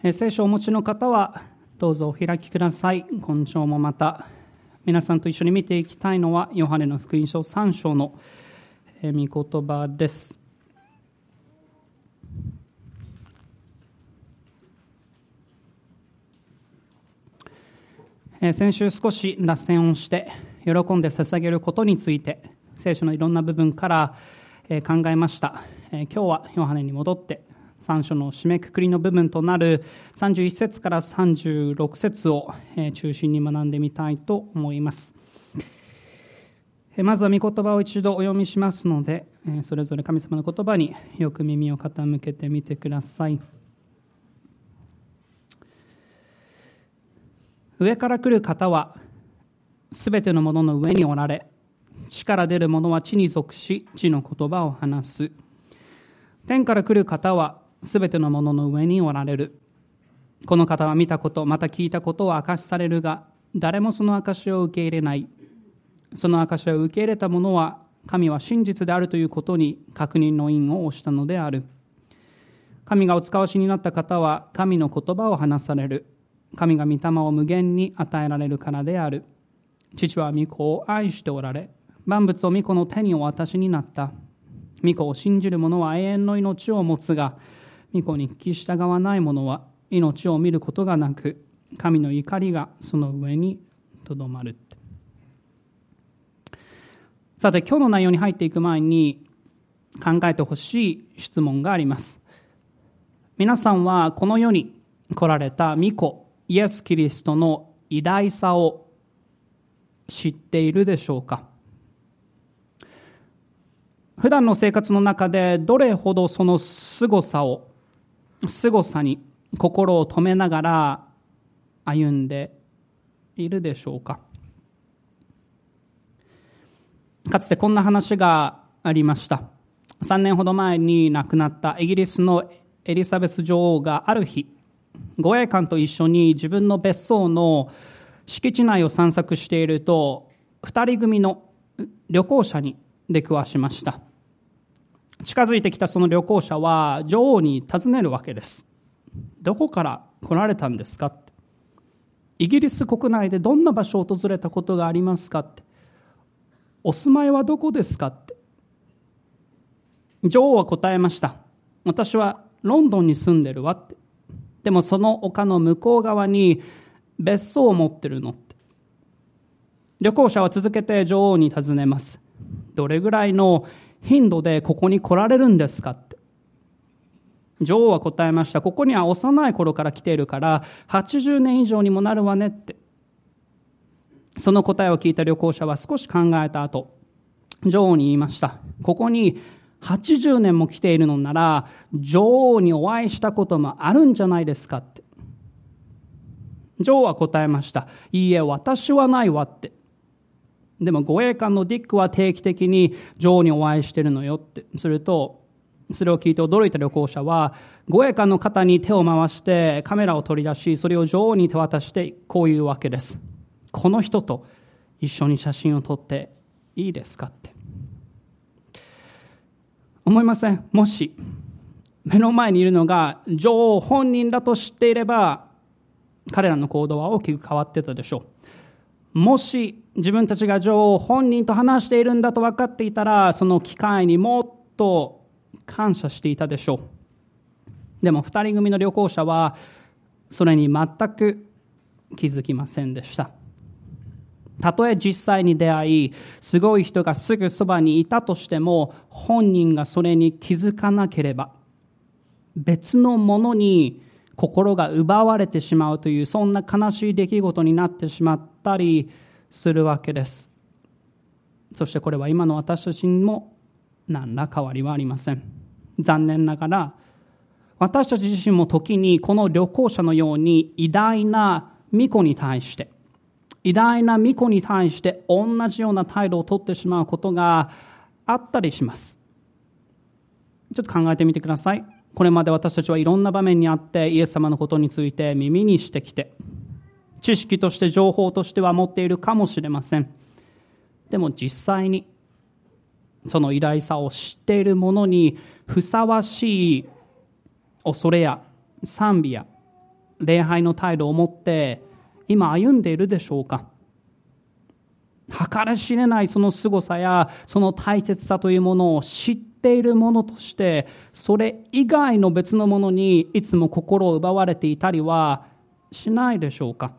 聖書をお持ちの方はどうぞお開きください。今朝もまた皆さんと一緒に見ていきたいのはヨハネの福音書3章の御言葉です。先週少し脱線をして喜んで捧げることについて聖書のいろんな部分から考えました。今日はヨハネに戻って3章の締めくくりの部分となる31節から36節を中心に学んでみたいと思います。まずは御言葉を一度お読みしますので、それぞれ神様の言葉によく耳を傾けてみてください。上から来る方はすべてのものの上におられ、地から出るものは地に属し、地の言葉を話す。天から来る方はすべてのものの上におられる。この方は見たこと、また聞いたことを明かしされるが、誰もその証しを受け入れない。その証しを受け入れた者は、神は真実であるということに確認の印を押したのである。神がお使わしになった方は、神の言葉を話される。神が御霊を無限に与えられるからである。父は御子を愛しておられ、万物を御子の手にお渡しになった。御子を信じる者は永遠の命を持つが、御子に聞き従わない者は命を見ることがなく、神の怒りがその上にとどまる。さて、今日の内容に入っていく前に考えてほしい質問があります。皆さんはこの世に来られた御子イエス・キリストの偉大さを知っているでしょうか？普段の生活の中でどれほどその凄さに心を止めながら歩んでいるでしょうか？かつてこんな話がありました。3年ほど前に亡くなったイギリスのエリザベス女王がある日、護衛官と一緒に自分の別荘の敷地内を散策していると、2人組の旅行者に出くわしました。近づいてきたその旅行者は女王に尋ねるわけです。どこから来られたんですかって。イギリス国内でどんな場所を訪れたことがありますかって。お住まいはどこですかって。女王は答えました。私はロンドンに住んでるわって。でもその丘の向こう側に別荘を持ってるのって。旅行者は続けて女王に尋ねます。どれぐらいの頻度でここに来られるんですかって。女王は答えました。ここには幼い頃から来ているから80年以上にもなるわねって。その答えを聞いた旅行者は少し考えた後、女王に言いました。ここに80年も来ているのなら女王にお会いしたこともあるんじゃないですかって。女王は答えました。いいえ、私はないわって。でも護衛官のディックは定期的に女王にお会いしているのよって。するとそれを聞いて驚いた旅行者は護衛官の肩に手を回してカメラを取り出し、それを女王に手渡してこういうわけです。この人と一緒に写真を撮っていいですかって。思いません？もし目の前にいるのが女王本人だと知っていれば彼らの行動は大きく変わってたでしょう。もし自分たちが女王本人と話しているんだと分かっていたら、その機会にもっと感謝していたでしょう。でも2人組の旅行者はそれに全く気づきませんでした。たとえ実際に出会い、すごい人がすぐそばにいたとしても、本人がそれに気づかなければ別のものに心が奪われてしまうという、そんな悲しい出来事になってしまったりするわけです。そしてこれは今の私たちにも何ら変わりはありません。残念ながら私たち自身も時にこの旅行者のように偉大な御子に対して同じような態度をとってしまうことがあったりします。ちょっと考えてみてください。これまで私たちはいろんな場面にあってイエス様のことについて耳にしてきて、知識として情報としては持っているかもしれません。でも実際にその偉大さを知っている者にふさわしい恐れや賛美や礼拝の態度を持って今歩んでいるでしょうか。計り知れないその凄さやその大切さというものを知っているものとして、それ以外の別のものにいつも心を奪われていたりはしないでしょうか。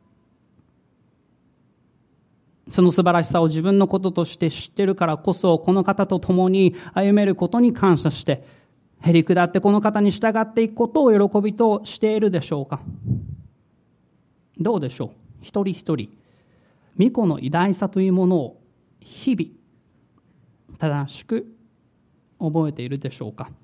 その素晴らしさを自分のこととして知っているからこそ、この方と共に歩めることに感謝して、へり下ってこの方に従っていくことを喜びとしているでしょうか。どうでしょう。一人一人、御子の偉大さというものを日々正しく覚えているでしょうか。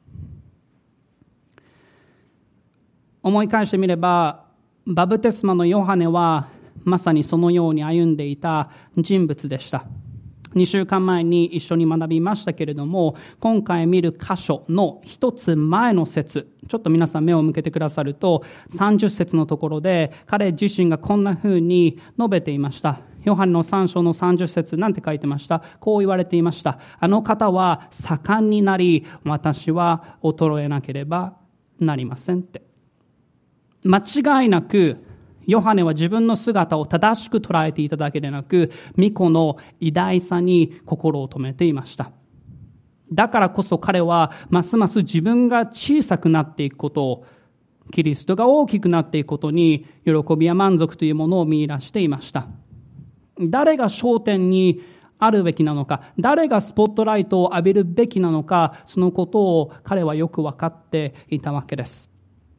思い返してみれば、バプテスマのヨハネはまさにそのように歩んでいた人物でした。2週間前に一緒に学びましたけれども、今回見る箇所の一つ前の節、ちょっと皆さん目を向けてくださると、30節のところで彼自身がこんな風に述べていました。ヨハネの3章の30節、なんて書いてました？こう言われていました。あの方は盛んになり、私は衰えなければなりませんって。間違いなくヨハネは自分の姿を正しく捉えていただけでなく、御子の偉大さに心を留めていました。だからこそ彼はますます自分が小さくなっていくことを、キリストが大きくなっていくことに喜びや満足というものを見出していました。誰が焦点にあるべきなのか、誰がスポットライトを浴びるべきなのか、そのことを彼はよく分かっていたわけです。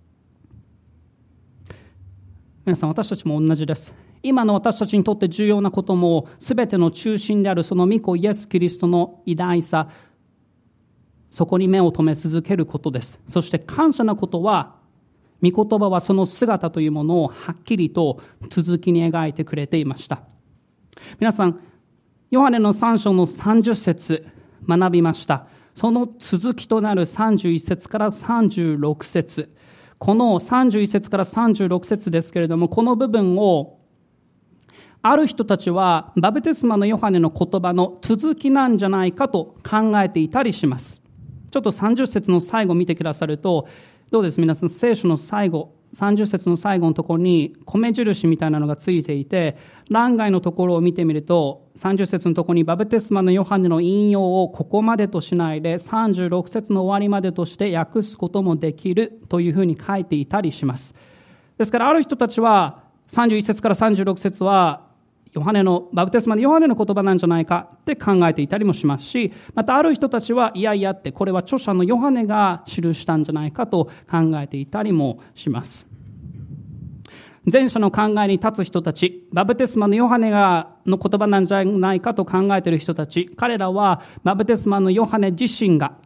皆さん、私たちも同じです。今の私たちにとって重要なことも、すべての中心であるその御子イエス・キリストの偉大さ、そこに目を留め続けることです。そして感謝なことは、御言葉はその姿というものをはっきりと続きに描いてくれていました。皆さん、ヨハネの3章の30節学びました。その続きとなる31節から36節、この31節から36節ですけれども、この部分をある人たちはバプテスマのヨハネの言葉の続きなんじゃないかと考えていたりします。ちょっと30節の最後見てくださると、どうです皆さん、聖書の最後、30節の最後のところに米印みたいなのがついていて、欄外のところを見てみると、30節のところにバプテスマのヨハネの引用をここまでとしないで36節の終わりまでとして訳すこともできるというふうに書いていたりします。ですからある人たちは31節から36節はバプテスマのヨハネの言葉なんじゃないかって考えていたりもしますし、またある人たちはいやいやって、これは著者のヨハネが記したんじゃないかと考えていたりもします。前者の考えに立つ人たち、バプテスマのヨハネの言葉なんじゃないかと考えている人たち、彼らはバプテスマのヨハネ自身が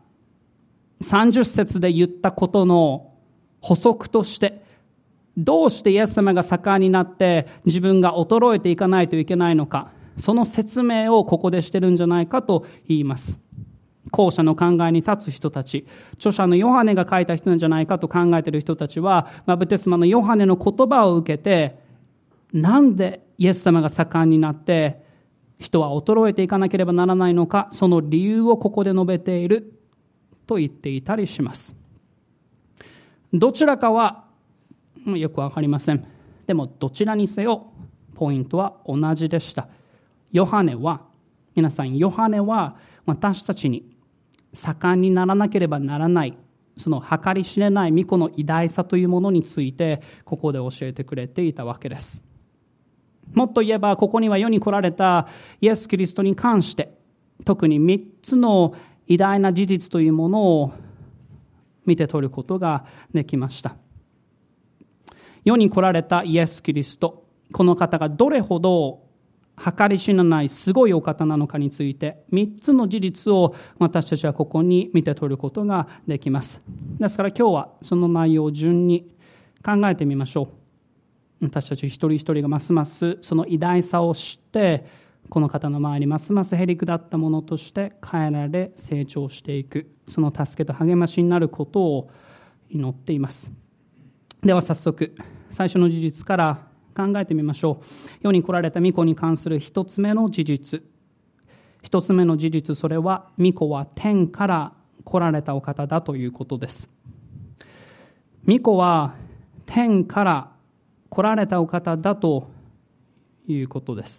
30節で言ったことの補足として、どうしてイエス様が盛んになって自分が衰えていかないといけないのか、その説明をここでしてるんじゃないかと言います。後者の考えに立つ人たち、著者のヨハネが書いた人なんじゃないかと考えている人たちは、バプテスマのヨハネの言葉を受けて、なんでイエス様が盛んになって人は衰えていかなければならないのか、その理由をここで述べていると言っていたりします。どちらかはよくわかりません。でもどちらにせよポイントは同じでした。皆さん、ヨハネは私たちに盛んにならなければならない、その計り知れない御子の偉大さというものについてここで教えてくれていたわけです。もっと言えば、ここには世に来られたイエス・キリストに関して特に3つの偉大な事実というものを見て取ることができました。世に来られたイエス・キリスト、この方がどれほど計り知らないすごいお方なのかについて3つの事実を私たちはここに見て取ることができます。ですから今日はその内容を順に考えてみましょう。私たち一人一人がますますその偉大さを知って、この方の前にますますへりくだったものとして変えられ成長していく、その助けと励ましになることを祈っています。では早速最初の事実から考えてみましょう。世に来られた御子に関する一つ目の事実。一つ目の事実、それは御子は天から来られたお方だということです。御子は天から来られたお方だということです。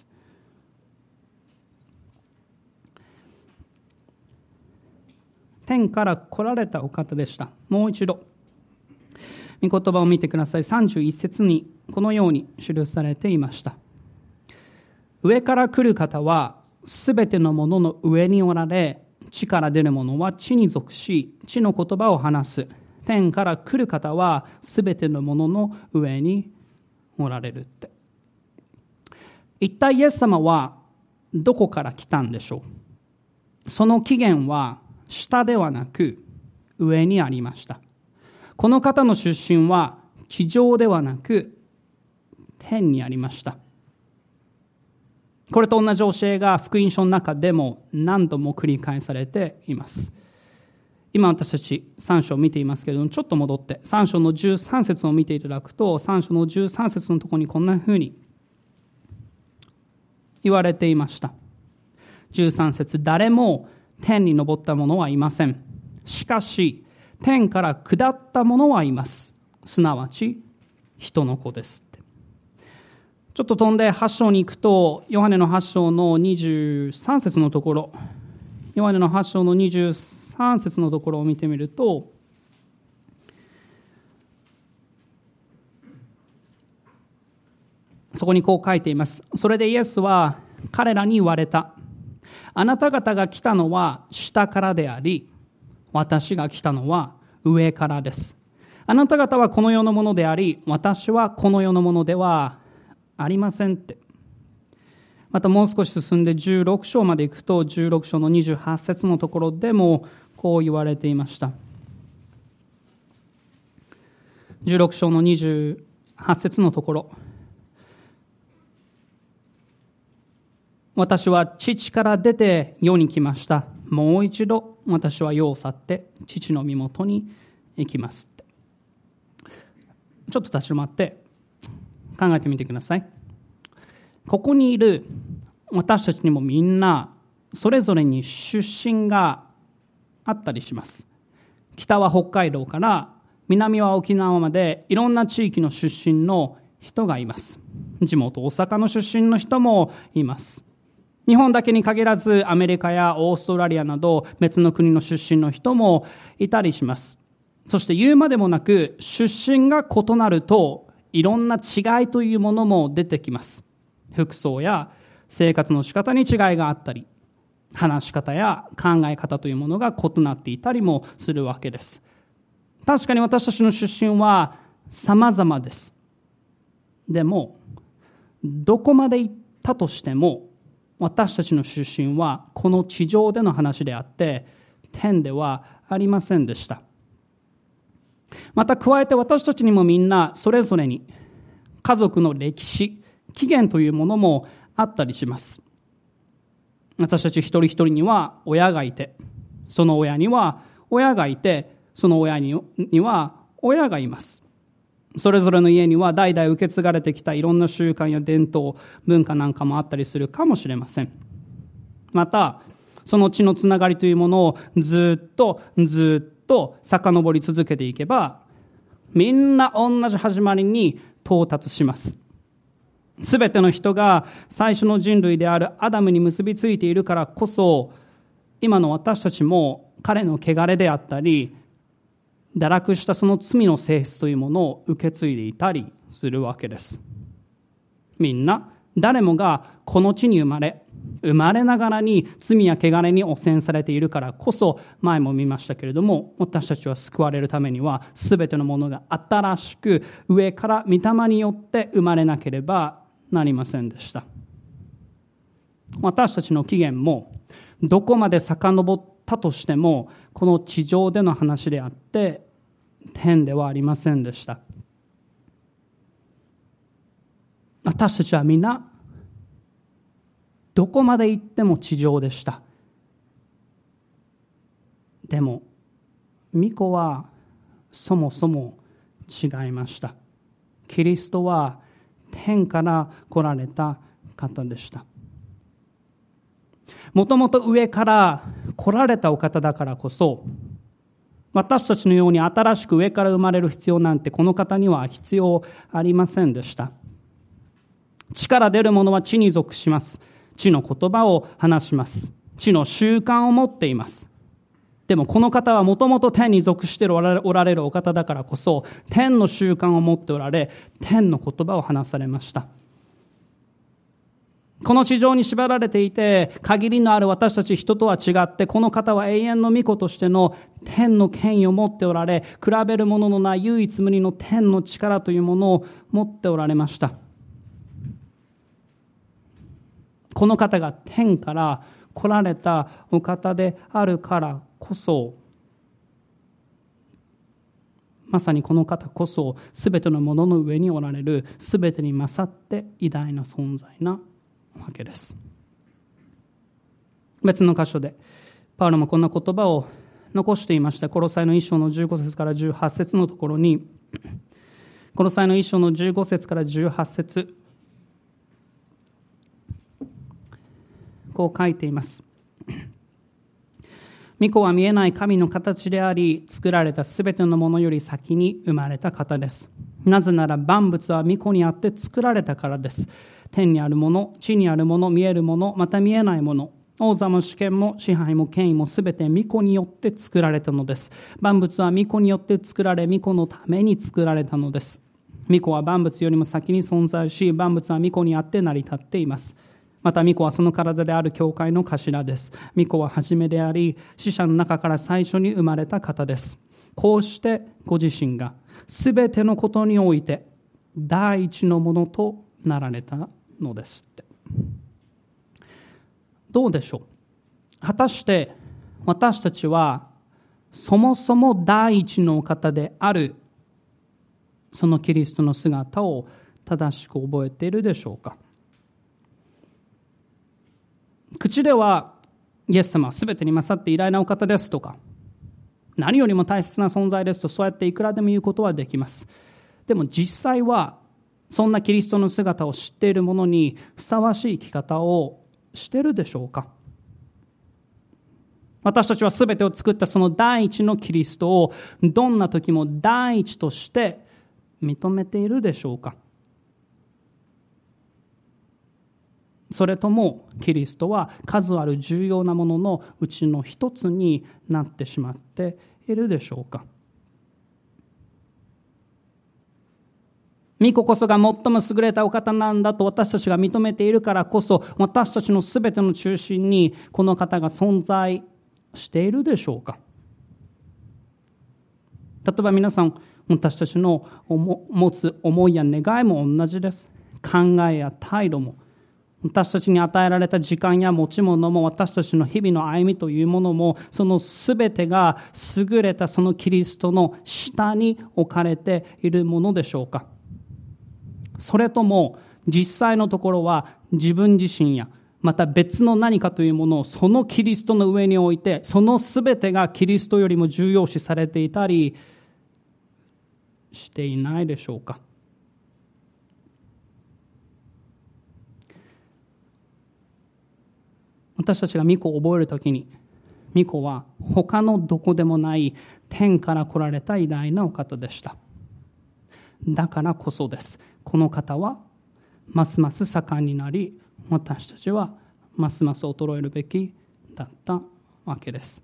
天から来られたお方でした。もう一度御言葉を見てください。31節にこのように記されていました。上から来る方はすべてのものの上におられ、地から出るものは地に属し、地の言葉を話す。天から来る方はすべてのものの上におられるって。一体イエス様はどこから来たんでしょう。その起源は下ではなく上にありました。この方の出身は地上ではなく天にありました。これと同じ教えが福音書の中でも何度も繰り返されています。今私たち3章を見ていますけれども、ちょっと戻って3章の13節を見ていただくと、3章の13節のところにこんなふうに言われていました。13節、誰も天に昇った者はいません。しかし天から下った者はいます。すなわち人の子です。ちょっと飛んで8章に行くと、ヨハネの8章の23節のところ、ヨハネの8章の23節のところを見てみると、そこにこう書いています。それでイエスは彼らに言われた。あなた方が来たのは下からであり、私が来たのは上からです。あなた方はこの世のものであり、私はこの世のものではありませんって。またもう少し進んで16章まで行くと、16章の28節のところでもこう言われていました。16章の28節のところ、私は父から出て世に来ました。もう一度私は世を去って父の身元に行きますって。ちょっと立ち止まって考えてみてください。ここにいる私たちにもみんなそれぞれに出身があったりします。北は北海道から南は沖縄までいろんな地域の出身の人がいます。地元大阪の出身の人もいます。日本だけに限らずアメリカやオーストラリアなど別の国の出身の人もいたりします。そして言うまでもなく出身が異なるといろんな違いというものも出てきます。服装や生活の仕方に違いがあったり、話し方や考え方というものが異なっていたりもするわけです。確かに私たちの出身は様々です。でもどこまで行ったとしても私たちの出身はこの地上での話であって天ではありませんでした。また加えて私たちにもみんなそれぞれに家族の歴史、起源というものもあったりします。私たち一人一人には親がいて、その親には親がいて、その親には親がいます。それぞれの家には代々受け継がれてきたいろんな習慣や伝統、文化なんかもあったりするかもしれません。また、その血のつながりというものをずっと遡り続けていけば、みんな同じ始まりに到達します。すべての人が最初の人類であるアダムに結びついているからこそ、今の私たちも彼の汚れであったり、堕落したその罪の性質というものを受け継いでいたりするわけです。みんな誰もがこの地に生まれながらに罪や汚れに汚染されているからこそ、前も見ましたけれども、私たちは救われるためにはすべてのものが新しく上から御霊によって生まれなければなりませんでした。私たちの起源もどこまで遡ったとしてもこの地上での話であって天ではありませんでした。私たちはみんなどこまで行っても地上でした。でも御子はそもそも違いました。キリストは天から来られた方でした。もともと上から来られたお方だからこそ、 私たちのように新しく上から生まれる必要なんてこの方には必要ありませんでした。地から出るものは地に属します。地の言葉を話します。地の習慣を持っています。でもこの方はもともと天に属しておられるお方だからこそ、天の習慣を持っておられ、天の言葉を話されました。この地上に縛られていて、限りのある私たち人とは違って、この方は永遠の御子としての天の権威を持っておられ、比べるもののない唯一無二の天の力というものを持っておられました。この方が天から来られたお方であるからこそ、まさにこの方こそすべてのものの上におられる、すべてに勝って偉大な存在なわけです。別の箇所でパウロもこんな言葉を残していました。コロサイの1章の15節から18節のところに、コロサイの1章の15節から18節、こう書いています。御子は見えない神の形であり、作られたすべてのものより先に生まれた方です。なぜなら万物は御子にあって作られたからです。天にあるもの、地にあるもの、見えるもの、また見えないもの、王座も主権も支配も権威もすべて御子によって作られたのです。万物は御子によって作られ、御子のために作られたのです。御子は万物よりも先に存在し、万物は御子にあって成り立っています。また御子はその体である教会の頭です。御子は初めであり、死者の中から最初に生まれた方です。こうしてご自身がすべてのことにおいて第一のものとなられたのですって。どうでしょう。果たして私たちはそもそも第一のお方であるそのキリストの姿を正しく覚えているでしょうか。口ではイエス様はすべてに勝って偉大なお方ですとか、何よりも大切な存在ですと、そうやっていくらでも言うことはできます。でも実際はそんなキリストの姿を知っている者にふさわしい生き方をしているでしょうか。私たちはすべてを作ったその第一のキリストをどんな時も第一として認めているでしょうか。それともキリストは数ある重要なもののうちの一つになってしまっているでしょうか。御子こそが最も優れたお方なんだと私たちが認めているからこそ、私たちのすべての中心にこの方が存在しているでしょうか。例えば皆さん、私たちの持つ思いや願いも同じです。考えや態度も、私たちに与えられた時間や持ち物も、私たちの日々の歩みというものも、そのすべてが優れたそのキリストの下に置かれているものでしょうか。それとも実際のところは自分自身やまた別の何かというものをそのキリストの上に置いて、そのすべてがキリストよりも重要視されていたりしていないでしょうか。私たちが御子を覚えるときに、御子は他のどこでもない天から来られた偉大なお方でした。だからこそです。この方はますます盛んになり、私たちはますます衰えるべきだったわけです。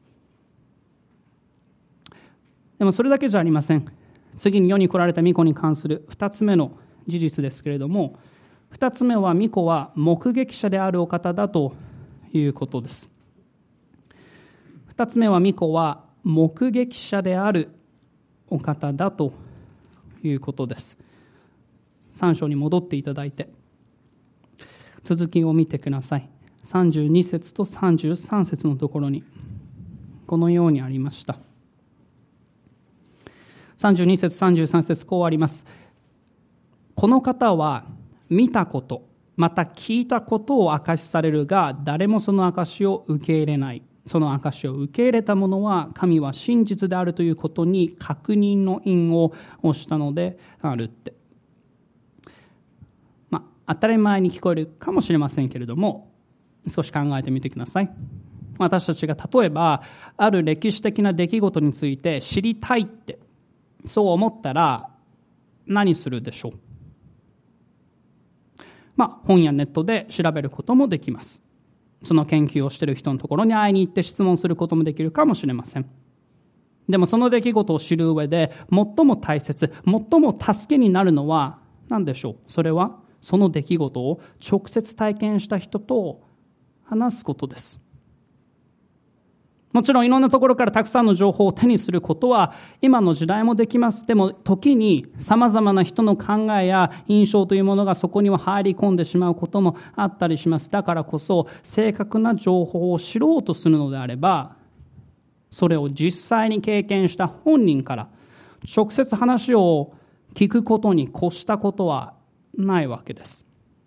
でもそれだけじゃありません。次に世に来られた御子に関する2つ目の事実ですけれども、2つ目は御子は目撃者であるお方だということです。2つ目は御子は目撃者であるお方だということです。3章に戻っていただいて続きを見てください。32節と33節のところにこのようにありました。32節33節こうあります。この方は見たことまた聞いたことを証しされるが、誰もその証しを受け入れない。その証しを受け入れた者は神は真実であるということに確認の印を押したのであるって。当たり前に聞こえるかもしれませんけれども、少し考えてみてください。 私たちが例えばある歴史的な出来事について知りたいってそう思ったら何するでしょう。本やネットで調べることもできます。その研究をしている人のところに会いに行って質問することもできるかもしれません。でもその出来事を知る上で最も大切、最も助けになるのは何でしょう。それはその出来事を直接体験した人と話すことです。もちろんいろんなところからたくさんの情報を手にすることは今の時代もできます。でも時に様々な人の考えや印象というものがそこには入り込んでしまうこともあったりします。だからこそ正確な情報を知ろうとするのであれば、それを実際に経験した本人から直接話を聞くことに越したことはないわけです。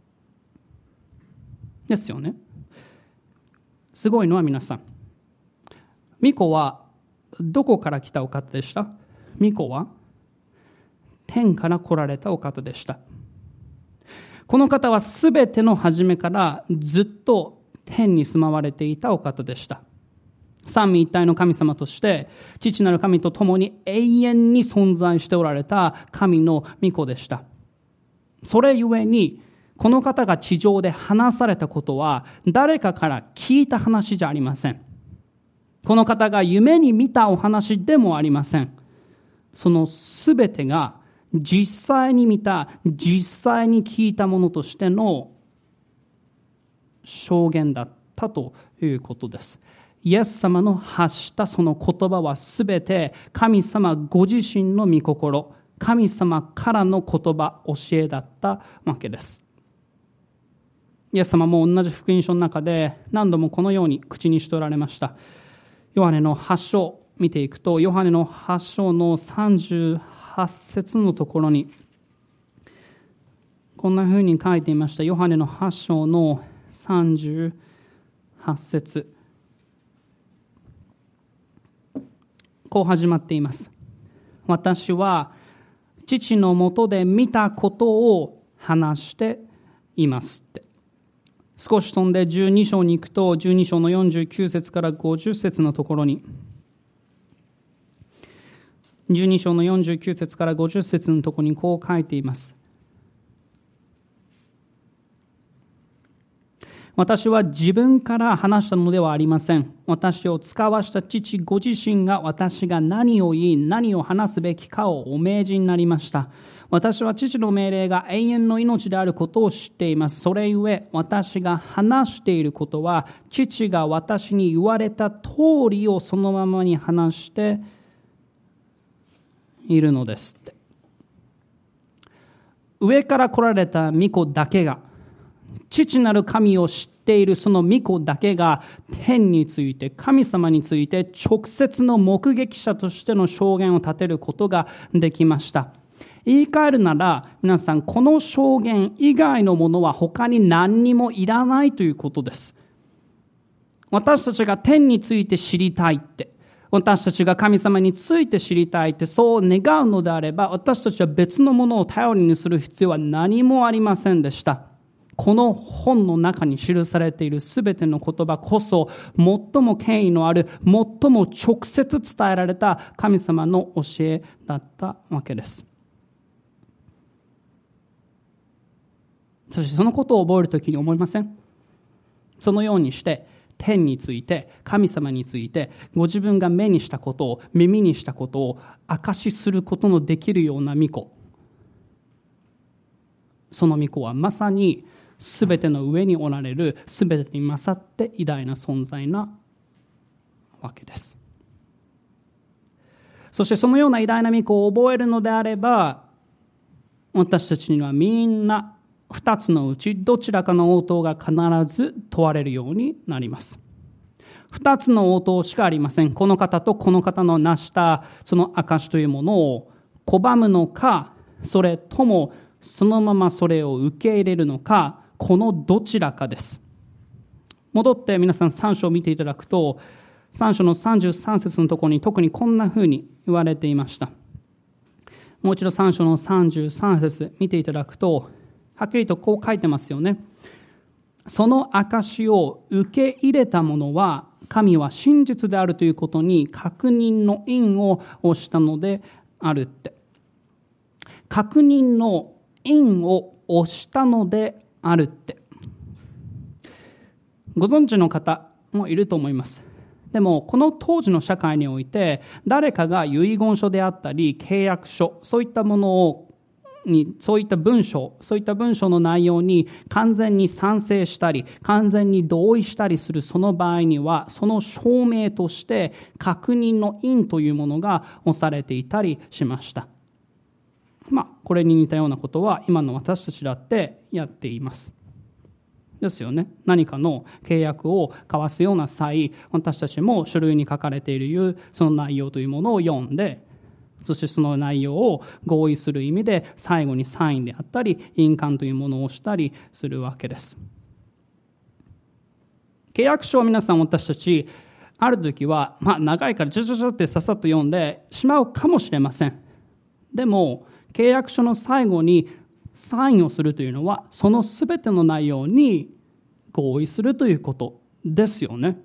ですよね。すごいのは皆さん、巫女はどこから来たお方でした？巫女は天から来られたお方でした。この方はすべての初めからずっと天に住まわれていたお方でした。三位一体の神様として父なる神と共に永遠に存在しておられた神の御子でした。それゆえにこの方が地上で話されたことは誰かから聞いた話じゃありません。この方が夢に見たお話でもありません。そのすべてが実際に見た、実際に聞いたものとしての証言だったということです。イエス様の発したその言葉はすべて神様ご自身の御心、神様からの言葉、教えだったわけです。イエス様も同じ福音書の中で何度もこのように口にしておられました。ヨハネの8章見ていくと、ヨハネの8章の38節のところにこんなふうに書いていました。ヨハネの8章の38節、こう始まっています。私は父のもとで見たことを話していますって。少し飛んで12章に行くと、12章の49節から50節のところに、12章の49節から50節のところにこう書いています。私は自分から話したのではありません。私を使わした父ご自身が私が何を言い、何を話すべきかをお命じになりました。私は父の命令が永遠の命であることを知っています。それゆえ私が話していることは、父が私に言われた通りをそのままに話しているのですって。上から来られた御子だけが、父なる神を知っているその御子だけが天について、神様について直接の目撃者としての証言を立てることができました。言い換えるなら、皆さん、この証言以外のものは他に何にもいらないということです。私たちが天について知りたいって、私たちが神様について知りたいってそう願うのであれば、私たちは別のものを頼りにする必要は何もありませんでした。この本の中に記されているすべての言葉こそ、最も権威のある、最も直接伝えられた神様の教えだったわけです。そしてそのことを覚えるときに思いません？そのようにして天について、神様について、ご自分が目にしたことを、耳にしたことを証しすることのできるような御子。その御子はまさにすべての上におられる、すべてに勝って偉大な存在なわけです。そしてそのような偉大な御子を覚えるのであれば、私たちにはみんな二つのうちどちらかの応答が必ず問われるようになります。二つの応答しかありません。この方とこの方の成したその証というものを拒むのか、それともそのままそれを受け入れるのか、このどちらかです。戻って皆さん3章を見ていただくと、3章の33節のところに特にこんな風に言われていました。もう一度3章の33節見ていただくと、はっきりとこう書いてますよね。その証を受け入れた者は神は真実であるということに確認の印を押したのであるって。確認の印を押したのであるって。ご存知の方もいると思います。でもこの当時の社会において、誰かが遺言書であったり契約書、そういったものに、そういった文章の内容に完全に賛成したり完全に同意したりするその場合には、その証明として確認の印というものが押されていたりしました。これに似たようなことは今の私たちだってやっていますですよね。何かの契約を交わすような際、私たちも書類に書かれているその内容というものを読んで、そしてその内容を合意する意味で最後にサインであったり印鑑というものをしたりするわけです。契約書を皆さん、私たちある時は長いからちょってさっさと読んでしまうかもしれません。でも契約書の最後にサインをするというのは、そのすべての内容に合意するということですよね。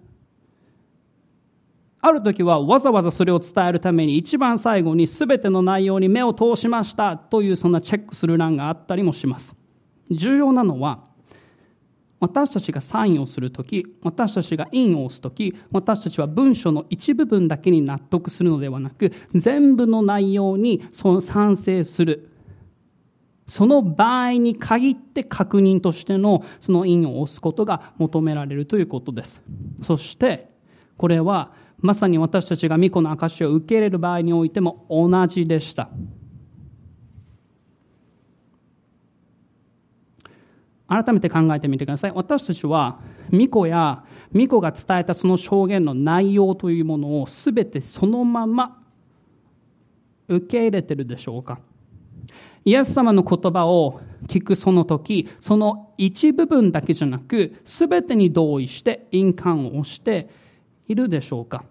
ある時はわざわざそれを伝えるために一番最後にすべての内容に目を通しましたという、そんなチェックする欄があったりもします。重要なのは、私たちがサインをするとき、私たちが印を押すとき、私たちは文書の一部分だけに納得するのではなく、全部の内容に賛成する。その場合に限って確認としてのその印を押すことが求められるということです。そしてこれはまさに私たちが御子の証しを受け入れる場合においても同じでした。改めて考えてみてください。私たちは御子が伝えたその証言の内容というものをすべてそのまま受け入れているでしょうか。イエス様の言葉を聞くその時、その一部分だけじゃなく、すべてに同意して印鑑を押しているでしょうか。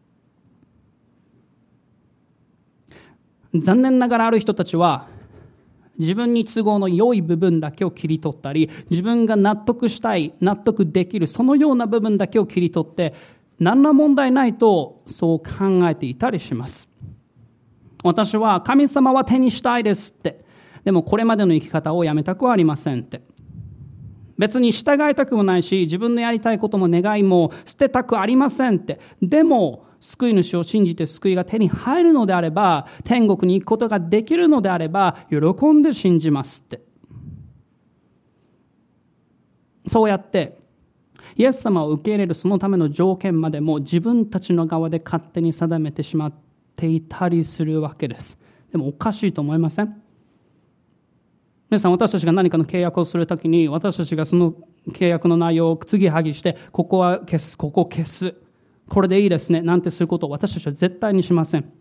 残念ながらある人たちは、自分に都合の良い部分だけを切り取ったり、自分が納得したい、納得できるそのような部分だけを切り取って何ら問題ないとそう考えていたりします。私は神様は手にしたいですって、でもこれまでの生き方をやめたくはありませんって、別に従いたくもないし自分のやりたいことも願いも捨てたくありませんって、でも救い主を信じて救いが手に入るのであれば、天国に行くことができるのであれば喜んで信じますって。そうやってイエス様を受け入れるそのための条件までも自分たちの側で勝手に定めてしまっていたりするわけです。でもおかしいと思いません？皆さん、私たちが何かの契約をするときに、私たちがその契約の内容を継ぎはぎして、ここは消す、ここを消す、これでいいですねなんてすることを私たちは絶対にしません。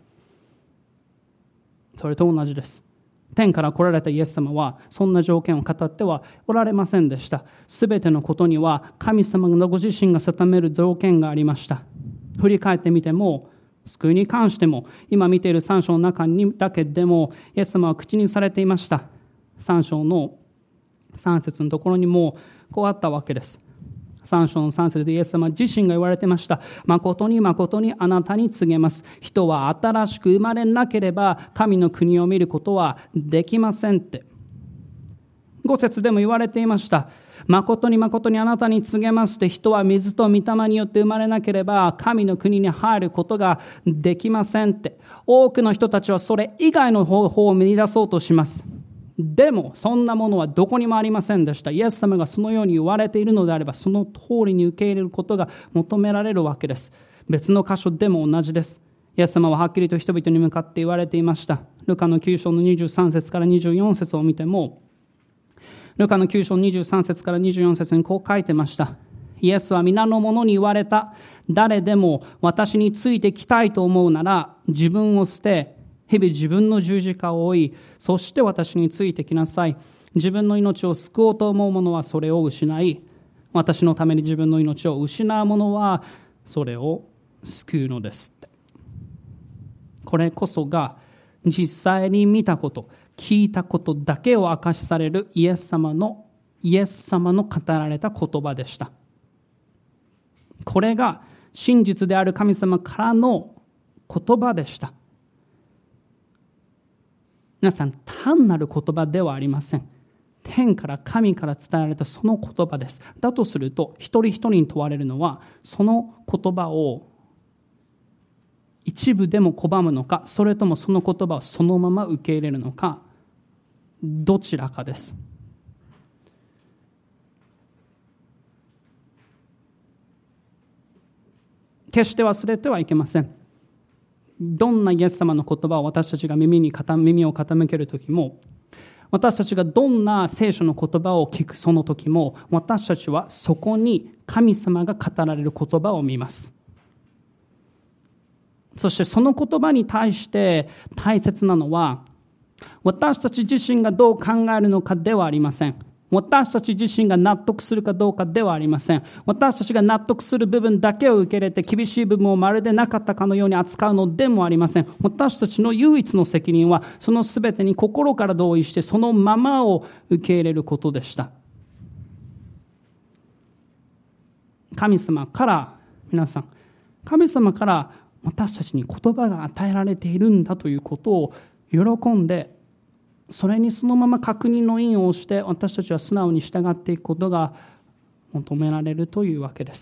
それと同じです。天から来られたイエス様はそんな条件を語ってはおられませんでした。すべてのことには神様のご自身が定める条件がありました。振り返ってみても、救いに関しても、今見ている3章の中にだけでもイエス様は口にされていました。3章の3節のところにもこうあったわけです。3章の3節でイエス様自身が言われていました。誠に誠にあなたに告げます。人は新しく生まれなければ神の国を見ることはできませんって。5節でも言われていました。誠に誠にあなたに告げますって、人は水と御霊によって生まれなければ神の国に入ることができませんって。多くの人たちはそれ以外の方法を見出そうとします。でもそんなものはどこにもありませんでした。イエス様がそのように言われているのであれば、その通りに受け入れることが求められるわけです。別の箇所でも同じです。イエス様ははっきりと人々に向かって言われていました。ルカの9章の23節から24節を見ても、ルカの9章23節から24節にこう書いてました。イエスは皆の者に言われた。誰でも私についてきたいと思うなら、自分を捨て、日々自分の十字架を追い、そして私についてきなさい。自分の命を救おうと思う者はそれを失い、私のために自分の命を失う者はそれを救うのですって。これこそが実際に見たこと、聞いたことだけを証しされるイエス様の語られた言葉でした。これが真実である神様からの言葉でした。皆さん、単なる言葉ではありません。天から神から伝えられたその言葉です。だとすると、一人一人に問われるのは、その言葉を一部でも拒むのか、それともその言葉をそのまま受け入れるのか、どちらかです。決して忘れてはいけません。どんなイエス様の言葉を私たちが耳を傾けるときも、私たちがどんな聖書の言葉を聞くその時も、私たちはそこに神様が語られる言葉を見ます。そしてその言葉に対して大切なのは、私たち自身がどう考えるのかではありません。私たち自身が納得するかどうかではありません。私たちが納得する部分だけを受け入れて、厳しい部分をまるでなかったかのように扱うのでもありません。私たちの唯一の責任は、そのすべてに心から同意して、そのままを受け入れることでした。神様から、皆さん、神様から私たちに言葉が与えられているんだということを喜んで、それにそのまま確認の印を押して私たちは素直に従っていくことが求められるというわけです。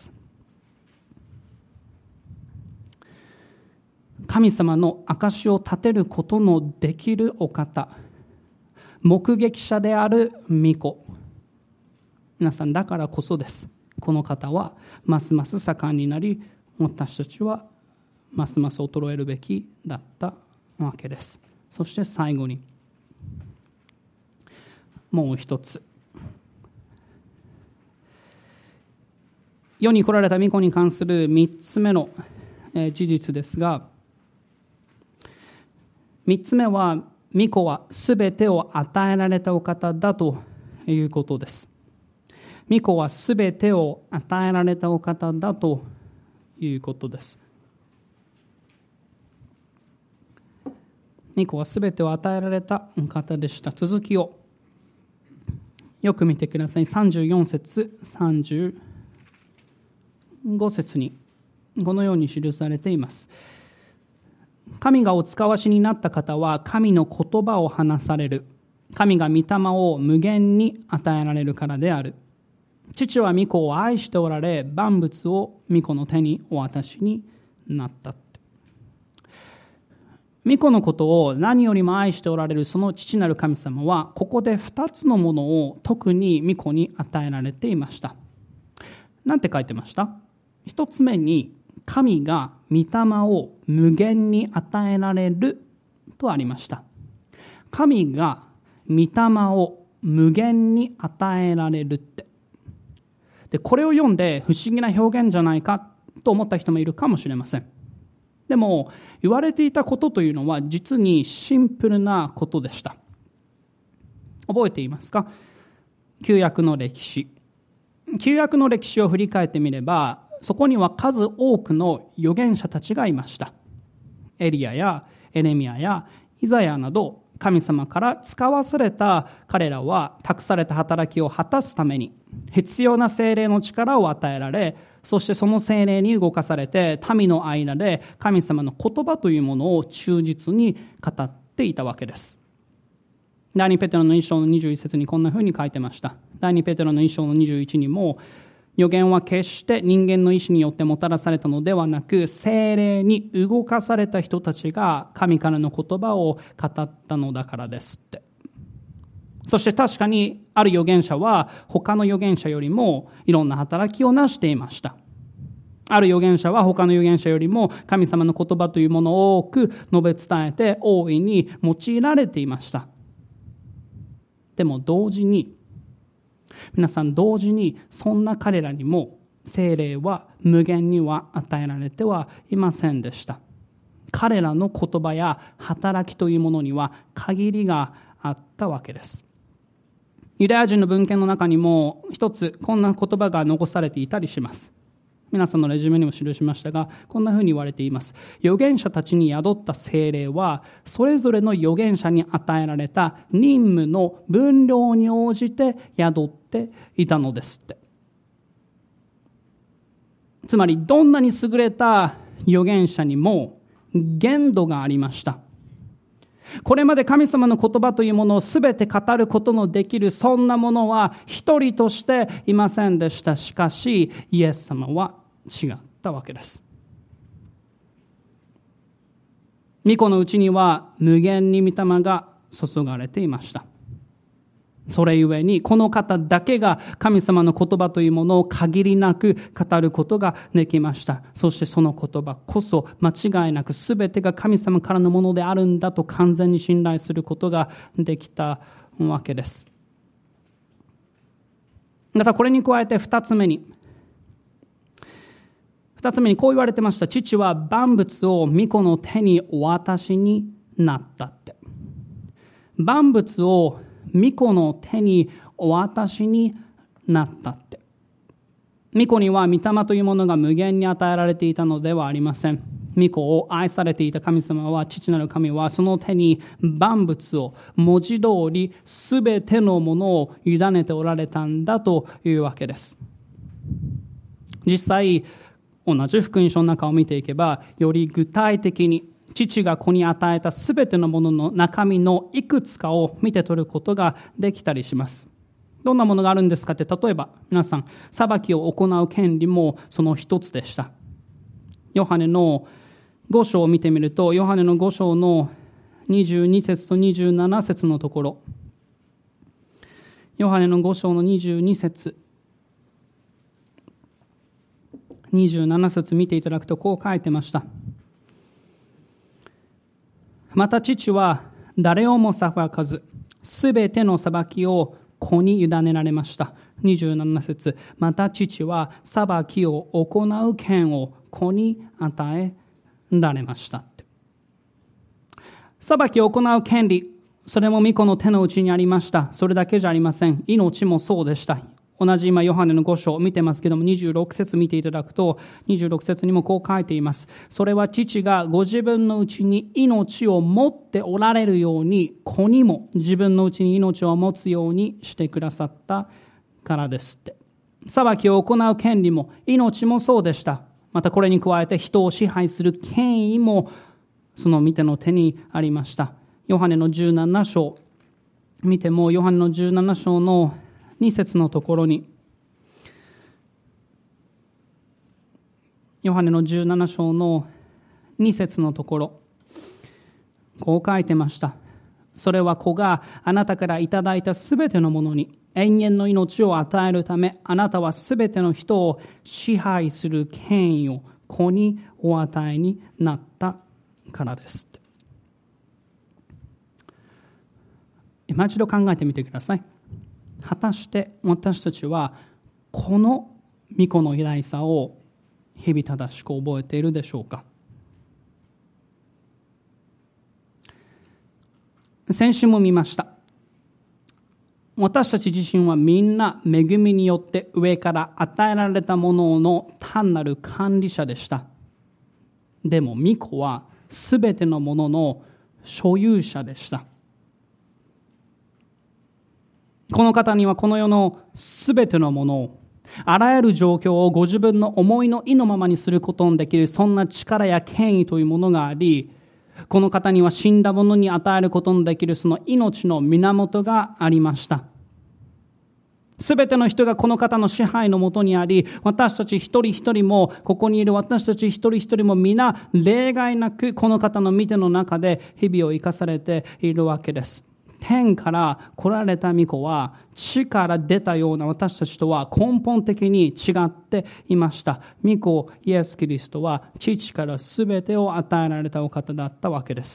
神様の証を立てることのできるお方、目撃者である御子、皆さん、だからこそです。この方はますます盛んになり、私たちはますます衰えるべきだったわけです。そして最後にもう一つ、世に来られた御子に関する3つ目の事実ですが、3つ目は、御子はすべてを与えられたお方だということです。御子はすべてを与えられたお方だということです。御子はすべてを与えられたお方でした。続きをよく見てください。34節、35節にこのように記されています。神がお使わしになった方は神の言葉を話される。神が御霊を無限に与えられるからである。父は御子を愛しておられ、万物を御子の手にお渡しになった。御子のことを何よりも愛しておられるその父なる神様は、ここで2つのものを特に御子に与えられていました。なんて書いてました？一つ目に、神が御霊を無限に与えられるとありました。神が御霊を無限に与えられるって。で、これを読んで不思議な表現じゃないかと思った人もいるかもしれません。でも、言われていたことというのは実にシンプルなことでした。覚えていますか？旧約の歴史。旧約の歴史を振り返ってみれば、そこには数多くの預言者たちがいました。エリアやエレミヤやイザヤなど、神様から使わされた彼らは託された働きを果たすために必要な聖霊の力を与えられ、そしてその聖霊に動かされて民の間で神様の言葉というものを忠実に語っていたわけです。第2ペテロの1章の21節にこんなふうに書いてました。第2ペテロの1章の21にも、預言は決して人間の意志によってもたらされたのではなく、聖霊に動かされた人たちが神からの言葉を語ったのだからですって。そして確かにある預言者は他の預言者よりもいろんな働きをなしていました。ある預言者は他の預言者よりも神様の言葉というものを多く述べ伝えて大いに用いられていました。でも同時に、皆さん同時にそんな彼らにも聖霊は無限には与えられてはいませんでした。彼らの言葉や働きというものには限りがあったわけです。ユダヤ人の文献の中にも一つこんな言葉が残されていたりします。皆さんのレジュメにも記しましたが、こんなふうに言われています。預言者たちに宿った聖霊は、それぞれの預言者に与えられた任務の分量に応じて宿っていたのですって。 つまりどんなに優れた預言者にも限度がありました。これまで神様の言葉というものをすべて語ることのできるそんなものは一人としていませんでした。しかしイエス様は違ったわけです。御子のうちには無限に御霊が注がれていました。それゆえにこの方だけが神様の言葉というものを限りなく語ることができました。そしてその言葉こそ間違いなく全てが神様からのものであるんだと完全に信頼することができたわけです。またこれに加えて二つ目にこう言われてました。父は万物を御子の手にお渡しになったって。万物を御子の手にお渡しになったって。御子には御霊というものが無限に与えられていたのではありません。御子を愛されていた神様は、父なる神はその手に万物を文字通りすべてのものを委ねておられたんだというわけです。実際同じ福音書の中を見ていけば、より具体的に父が子に与えたすべてのものの中身のいくつかを見て取ることができたりします。どんなものがあるんですかって、例えば皆さん、裁きを行う権利もその一つでした。ヨハネの5章を見てみると、ヨハネの5章の22節と27節のところ、ヨハネの5章の22節27節見ていただくとこう書いてました。また父は誰をも裁かず、すべての裁きを子に委ねられました。27節、また父は裁きを行う権を子に与えられました。裁きを行う権利、それも御子の手の内にありました。それだけじゃありません。命もそうでした。同じ今ヨハネの5章を見てますけども、26節見ていただくと、26節にもこう書いています。それは父がご自分のうちに命を持っておられるように、子にも自分のうちに命を持つようにしてくださったからですって。裁きを行う権利も命もそうでした。またこれに加えて人を支配する権威もその御手の手にありました。ヨハネの17章見ても、ヨハネの17章の2節のところに、ヨハネの17章の2節のところ、こう書いてました。それは子があなたからいただいたすべてのものに永遠の命を与えるため、あなたはすべての人を支配する権威を子にお与えになったからです。今一度考えてみてください。果たして私たちはこの御子の偉大さを日々正しく覚えているでしょうか。先週も見ました。私たち自身はみんな恵みによって上から与えられたものの単なる管理者でした。でも御子はすべてのものの所有者でした。この方にはこの世のすべてのものを、あらゆる状況をご自分の思いの意のままにすることのできる、そんな力や権威というものがあり、この方には死んだ者に与えることのできるその命の源がありました。すべての人がこの方の支配のもとにあり、私たち一人一人も、ここにいる私たち一人一人も皆例外なくこの方の御手の中で日々を生かされているわけです。天から来られた御子は地から出たような私たちとは根本的に違っていました。御子イエス・キリストは父からすべてを与えられたお方だったわけです。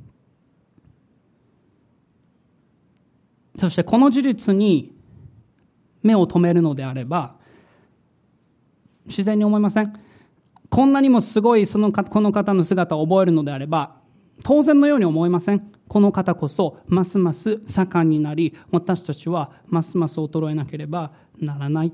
そしてこの事実に目を留めるのであれば、自然に思いません？こんなにもすごいこの方の姿を覚えるのであれば、当然のように思いません？この方こそますます盛んになり、私たちはますます衰えなければならないって。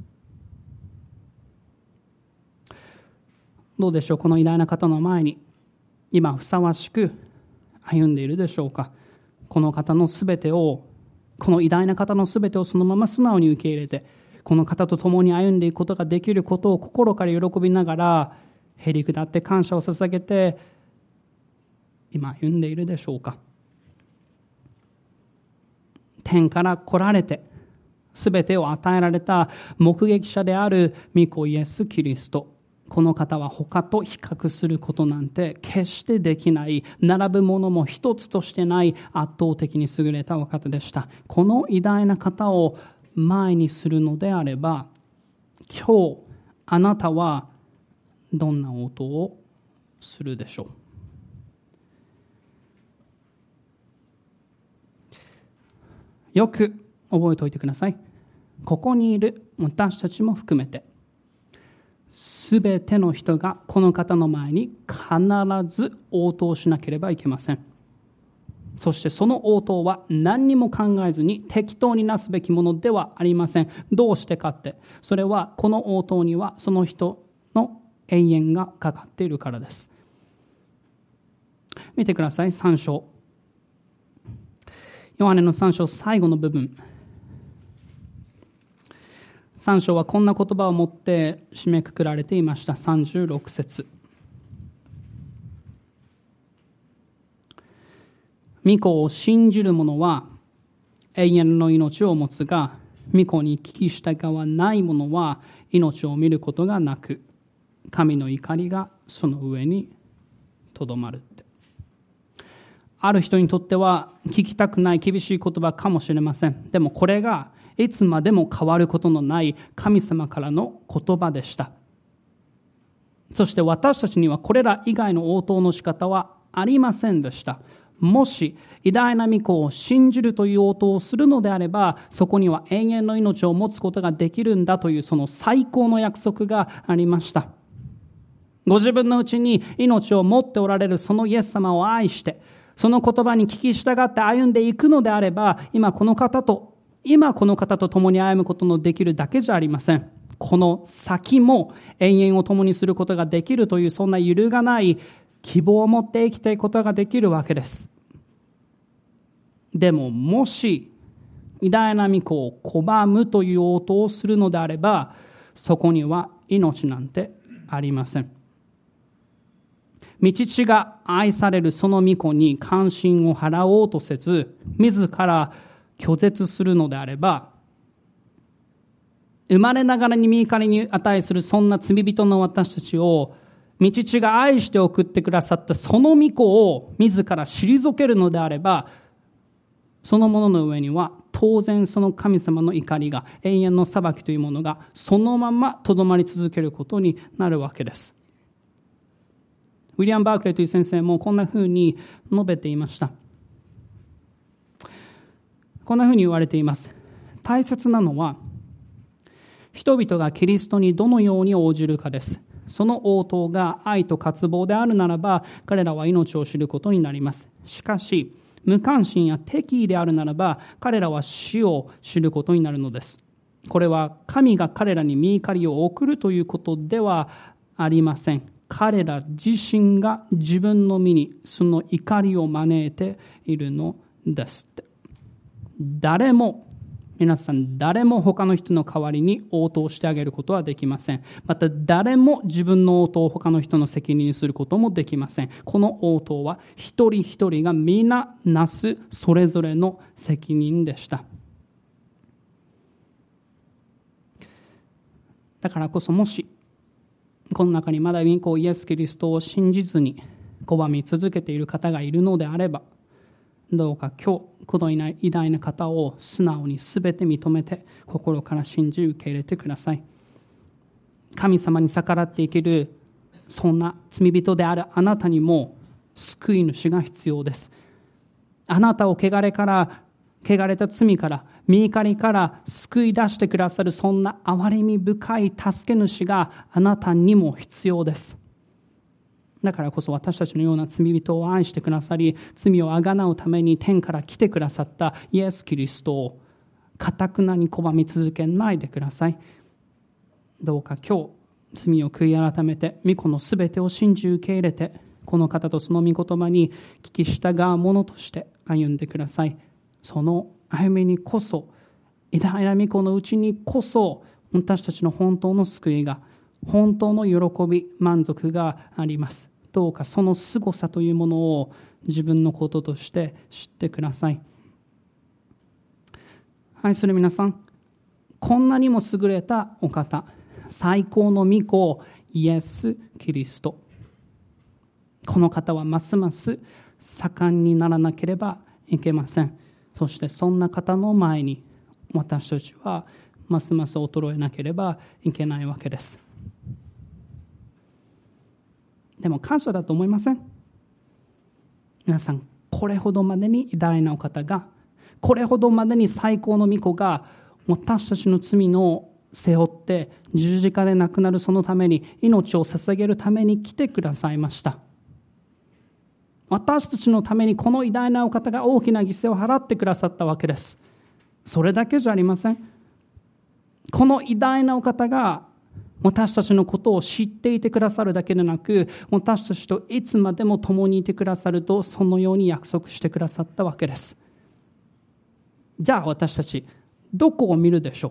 どうでしょう？この偉大な方の前に今ふさわしく歩んでいるでしょうか？この方のすべてを、この偉大な方のすべてをそのまま素直に受け入れて、 この方と共に歩んでいくことができることを心から喜びながら、へりくだって感謝を捧げて今歩んでいるでしょうか。天から来られてすべてを与えられた目撃者である御子イエス・キリスト、この方は他と比較することなんて決してできない、並ぶものも一つとしてない圧倒的に優れたお方でした。この偉大な方を前にするのであれば、今日あなたはどんな応答をするでしょう。よく覚えておいてください。ここにいる私たちも含めて、すべての人がこの方の前に必ず応答しなければいけません。そしてその応答は何にも考えずに適当になすべきものではありません。どうしてかって、それはこの応答にはその人の永遠がかかっているからです。見てください。3章、ヨハネの3章最後の部分。3章はこんな言葉を持って締めくくられていました。36節。御子を信じる者は永遠の命を持つが、御子に聞き従わない者は命を見ることがなく、神の怒りがその上にとどまるって。ある人にとっては聞きたくない厳しい言葉かもしれません。でもこれがいつまでも変わることのない神様からの言葉でした。そして私たちにはこれら以外の応答の仕方はありませんでした。もし偉大な御子を信じるという応答をするのであれば、そこには永遠の命を持つことができるんだというその最高の約束がありました。ご自分のうちに命を持っておられるそのイエス様を愛して、その言葉に聞き従って歩んでいくのであれば、今この方と共に歩むことのできるだけじゃありません。この先も永遠を共にすることができるという、そんな揺るがない希望を持って生きていくことができるわけです。でももし偉大な御子を拒むという応答をするのであれば、そこには命なんてありません。御父が愛されるその御子に関心を払おうとせず、自ら拒絶するのであれば、生まれながらに御怒りに値するそんな罪人の私たちを、御父が愛して送ってくださったその御子を自ら退けるのであれば、そのものの上には当然その神様の怒りが、永遠の裁きというものがそのままとどまり続けることになるわけです。ウィリアム・バークレーという先生もこんなふうに述べていました。こんなふうに言われています。大切なのは人々がキリストにどのように応じるかです。その応答が愛と渇望であるならば、彼らは命を知ることになります。しかし無関心や敵意であるならば、彼らは死を知ることになるのです。これは神が彼らに御怒りを送るということではありません。彼ら自身が自分の身にその怒りを招いているのですって。皆さん誰も他の人の代わりに応答してあげることはできません。また誰も自分の応答を他の人の責任にすることもできません。この応答は一人一人が皆なすそれぞれの責任でした。だからこそ、もしこの中にまだ御子イエス・キリストを信じずに拒み続けている方がいるのであれば、どうか今日この偉大な方を素直に全て認めて、心から信じ受け入れてください。神様に逆らって生きるそんな罪人であるあなたにも救い主が必要です。あなたを汚れた罪から、御怒りから救い出してくださるそんな憐れみ深い助け主があなたにも必要です。だからこそ私たちのような罪人を愛してくださり、罪をあがなうために天から来てくださったイエス・キリストを堅くなに拒み続けないでください。どうか今日罪を悔い改めて、御子のすべてを信じ受け入れて、この方とその御言葉に聞き従う者として歩んでください。その歩みにこそ、偉大な御子のうちにこそ私たちの本当の救いが、本当の喜び、満足があります。どうかその凄さというものを自分のこととして知ってください。愛する皆さん、こんなにも優れたお方、最高の御子イエス・キリスト、この方はますます盛んにならなければいけません。そしてそんな方の前に私たちはますます衰えなければいけないわけです。でも感謝だと思いません？皆さん、これほどまでに偉大なお方が、これほどまでに最高の御子が私たちの罪の背負って十字架で亡くなるそのために、命を捧げるために来てくださいました。私たちのためにこの偉大なお方が大きな犠牲を払ってくださったわけです。それだけじゃありません。この偉大なお方が私たちのことを知っていてくださるだけでなく、私たちといつまでも共にいてくださると、そのように約束してくださったわけです。じゃあ私たちどこを見るでしょ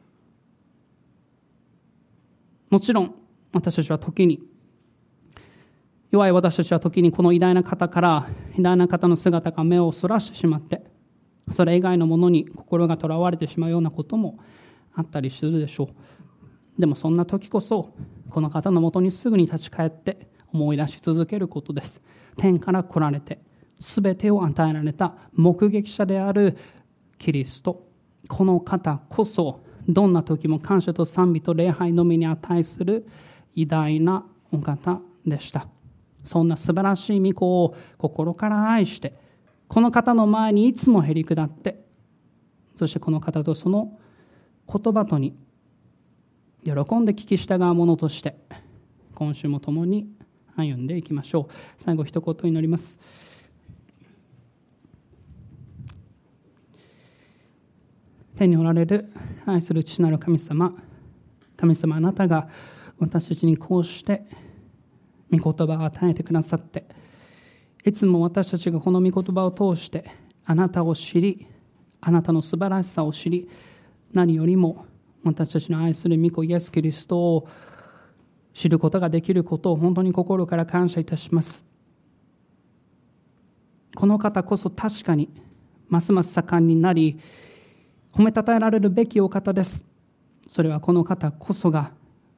う？もちろん私たちは時に、弱い私たちは時にこの偉大な方から、偉大な方の姿が目をそらしてしまって、それ以外のものに心がとらわれてしまうようなこともあったりするでしょう。でもそんな時こそ、この方のもとにすぐに立ち返って思い出し続けることです。天から来られて全てを与えられた目撃者であるキリスト、この方こそどんな時も感謝と賛美と礼拝のみに値する偉大なお方でした。そんな素晴らしい御子を心から愛して、この方の前にいつもへり下って、そしてこの方とその言葉とに喜んで聞き従う者として、今週も共に歩んでいきましょう。最後一言祈ります。天におられる愛する父なる神様、神様、あなたが私たちにこうして御言葉を与えてくださって、いつも私たちがこの御言葉を通してあなたを知り、あなたの素晴らしさを知り、何よりも私たちの愛する御子イエス・キリストを知ることができることを本当に心から感謝いたします。この方こそ確かにますます盛んになり、褒めたたえられるべきお方です。それはこの方こそが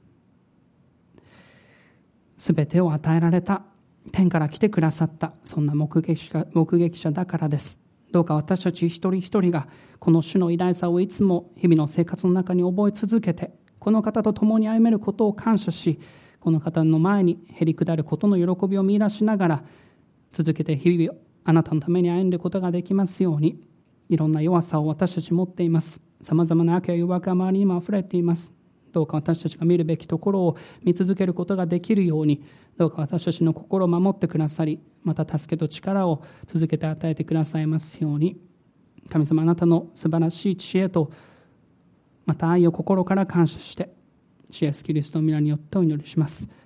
すべてを与えられた、天から来てくださった、そんな目撃者だからです。どうか私たち一人一人がこの主の偉大さをいつも日々の生活の中に覚え続けて、この方と共に歩めることを感謝し、この方の前にへり下ることの喜びを見出しながら、続けて日々あなたのために歩んでいくことができますように。いろんな弱さを私たち持っています。さまざまな悪や誘惑が周りにもあふれています。どうか私たちが見るべきところを見続けることができるように、どうか私たちの心を守ってくださり、また助けと力を続けて与えてくださいますように。神様、あなたの素晴らしい知恵とまた愛を心から感謝して、主イエスキリストの皆によってお祈りします。